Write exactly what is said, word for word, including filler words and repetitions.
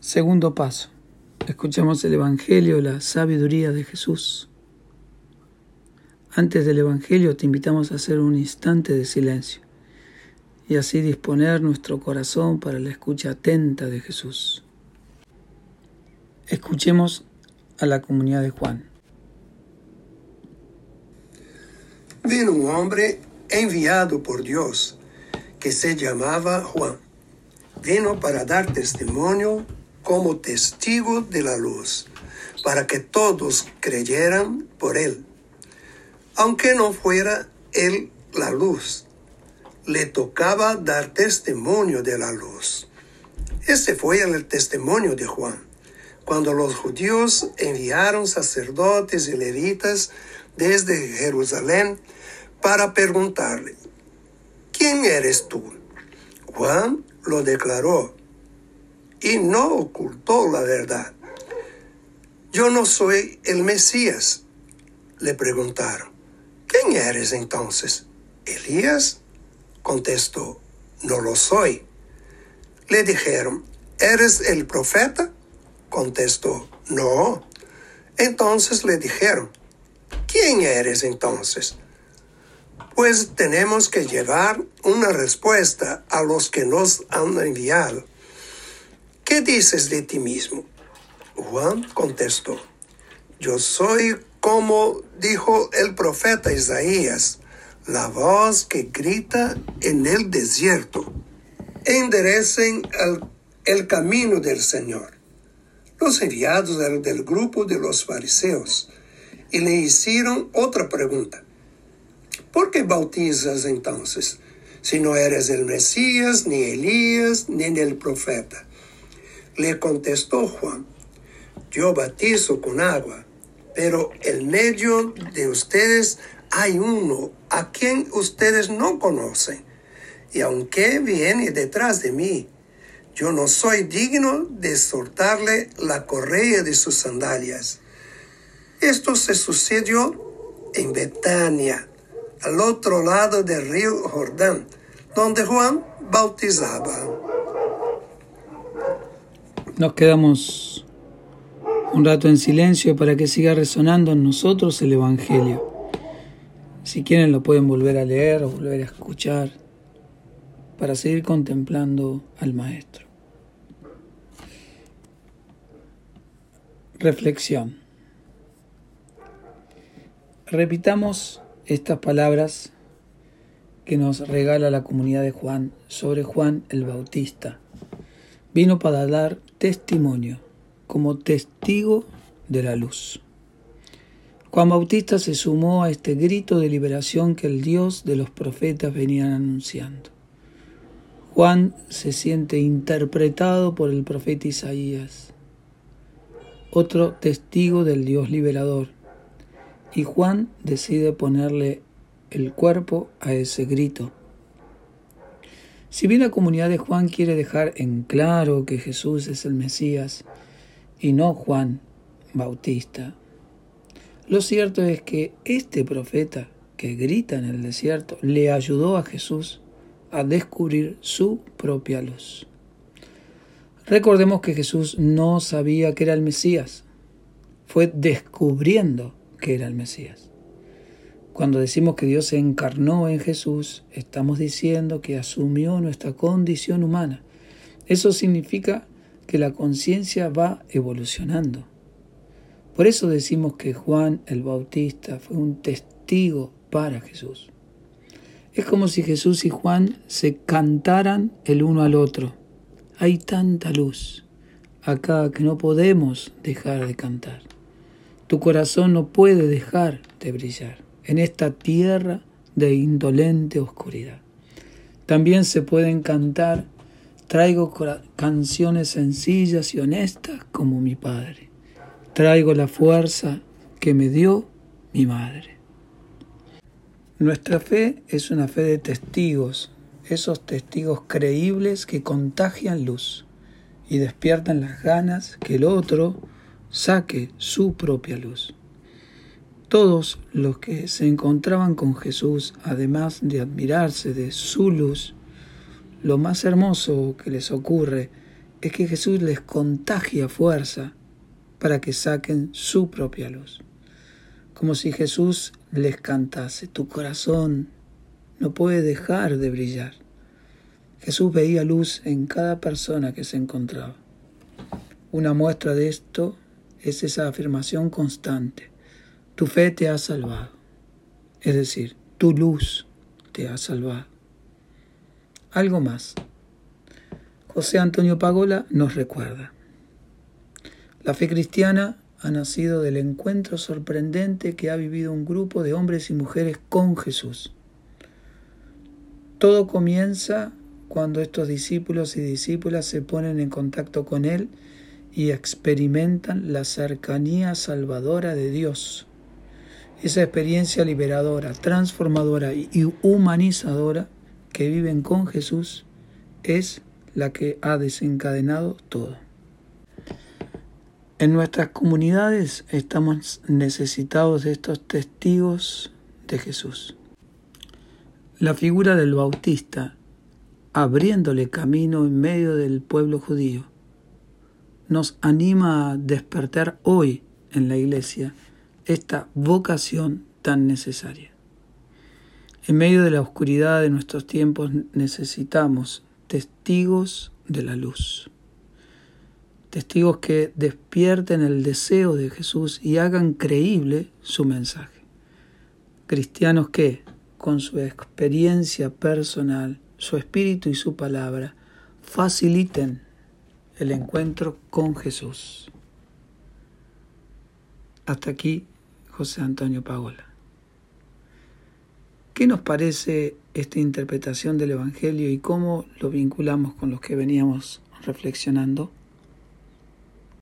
Segundo paso. Escuchamos el Evangelio, la sabiduría de Jesús. Antes del Evangelio te invitamos a hacer un instante de silencio y así disponer nuestro corazón para la escucha atenta de Jesús. Escuchemos a la comunidad de Juan. Vino un hombre enviado por Dios que se llamaba Juan. Vino para dar testimonio como testigo de la luz, para que todos creyeran por él. Aunque no fuera él la luz, le tocaba dar testimonio de la luz. Ese fue el testimonio de Juan, cuando los judíos enviaron sacerdotes y levitas desde Jerusalén para preguntarle: ¿quién eres tú? Juan lo declaró y no ocultó la verdad. Yo no soy el Mesías. Le preguntaron: ¿quién eres entonces? Elías contestó: no lo soy. Le dijeron: ¿eres el profeta? Contestó: no. Entonces le dijeron: ¿quién eres entonces? Pues tenemos que llevar una respuesta a los que nos han enviado. ¿Qué dices de ti mismo? Juan contestó: yo soy como dijo el profeta Isaías, la voz que grita en el desierto: enderecen el, el camino del Señor. Los enviados eran del grupo de los fariseos y le hicieron otra pregunta: ¿por qué bautizas entonces, si no eres el Mesías, ni Elías, ni el profeta? Le contestó Juan: yo bautizo con agua, pero en medio de ustedes hay uno a quien ustedes no conocen, y aunque viene detrás de mí, yo no soy digno de soltarle la correa de sus sandalias. Esto se sucedió en Betania, al otro lado del río Jordán, donde Juan bautizaba. Nos quedamos un rato en silencio para que siga resonando en nosotros el Evangelio. Si quieren lo pueden volver a leer o volver a escuchar para seguir contemplando al Maestro. Reflexión. Repitamos estas palabras que nos regala la comunidad de Juan sobre Juan el Bautista. Vino para dar testimonio, como testigo de la luz. Juan Bautista se sumó a este grito de liberación que el Dios de los profetas venían anunciando. Juan se siente interpretado por el profeta Isaías, otro testigo del Dios liberador, y Juan decide ponerle el cuerpo a ese grito. Si bien la comunidad de Juan quiere dejar en claro que Jesús es el Mesías y no Juan Bautista, lo cierto es que este profeta que grita en el desierto le ayudó a Jesús a descubrir su propia luz. Recordemos que Jesús no sabía que era el Mesías, fue descubriendo que era el Mesías. Cuando decimos que Dios se encarnó en Jesús, estamos diciendo que asumió nuestra condición humana. Eso significa que la conciencia va evolucionando. Por eso decimos que Juan el Bautista fue un testigo para Jesús. Es como si Jesús y Juan se cantaran el uno al otro. Hay tanta luz acá que no podemos dejar de cantar. Tu corazón no puede dejar de brillar en esta tierra de indolente oscuridad. También se pueden cantar: traigo canciones sencillas y honestas como mi Padre. Traigo la fuerza que me dio mi Madre. Nuestra fe es una fe de testigos, esos testigos creíbles que contagian luz y despiertan las ganas que el otro saque su propia luz. Todos los que se encontraban con Jesús, además de admirarse de su luz, lo más hermoso que les ocurre es que Jesús les contagia fuerza para que saquen su propia luz. Como si Jesús les cantase: tu corazón no puede dejar de brillar. Jesús veía luz en cada persona que se encontraba. Una muestra de esto es esa afirmación constante: tu fe te ha salvado. Es decir, tu luz te ha salvado. Algo más. José Antonio Pagola nos recuerda: la fe cristiana ha nacido del encuentro sorprendente que ha vivido un grupo de hombres y mujeres con Jesús. Todo comienza cuando estos discípulos y discípulas se ponen en contacto con Él y experimentan la cercanía salvadora de Dios. Esa experiencia liberadora, transformadora y humanizadora que viven con Jesús es la que ha desencadenado todo. En nuestras comunidades estamos necesitados de estos testigos de Jesús. La figura del Bautista, abriéndole camino en medio del pueblo judío, nos anima a despertar hoy en la Iglesia esta vocación tan necesaria. En medio de la oscuridad de nuestros tiempos necesitamos testigos de la luz. Testigos que despierten el deseo de Jesús y hagan creíble su mensaje. Cristianos que, con su experiencia personal, su espíritu y su palabra, faciliten el encuentro con Jesús. Hasta aquí, José Antonio Pagola. ¿Qué nos parece esta interpretación del Evangelio y cómo lo vinculamos con los que veníamos reflexionando?